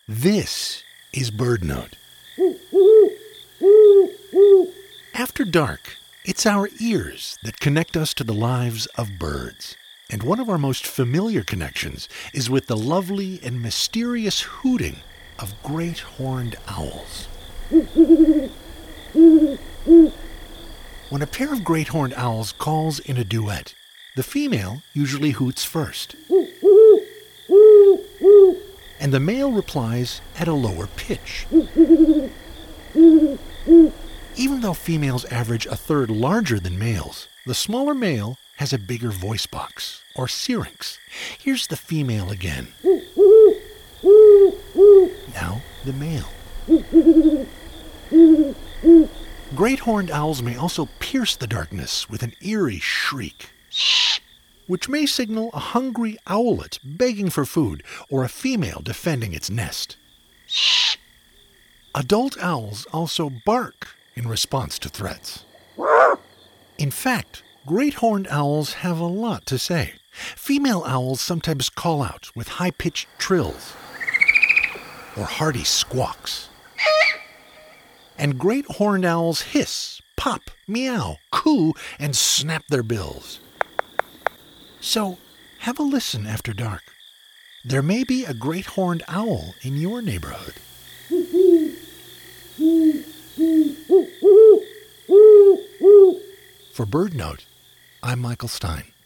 This is BirdNote. After dark, it's our ears that connect us to the lives of birds. And one of our most familiar connections is with the lovely and mysterious hooting of great horned owls. When a pair of great horned owls calls in a duet, the female usually hoots first, and the male replies at a lower pitch. Even though females average a third larger than males, the smaller male has a bigger voice box, or syrinx. Here's the female again. Now the male. Great horned owls may also pierce the darkness with an eerie shriek, which may signal a hungry owlet begging for food or a female defending its nest. Adult owls also bark in response to threats. In fact, great horned owls have a lot to say. Female owls sometimes call out with high-pitched trills or hearty squawks. And great horned owls hiss, pop, meow, coo, and snap their bills. So, have a listen after dark. There may be a great horned owl in your neighborhood. For BirdNote, I'm Michael Stein.